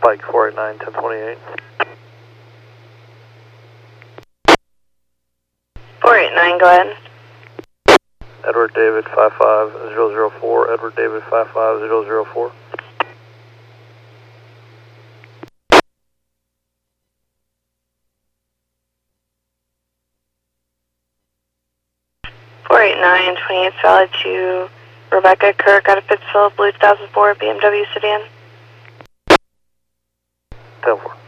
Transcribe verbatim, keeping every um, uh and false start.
Pike four eight nine, ten twenty-eight. four eight nine, go ahead. Edward David five five zero zero four, Edward David five five zero zero four. four eight nine, twenty-eight solid to Rebecca Kirk out of Pittsfield, Blue two thousand four, B M W sedan. ten four.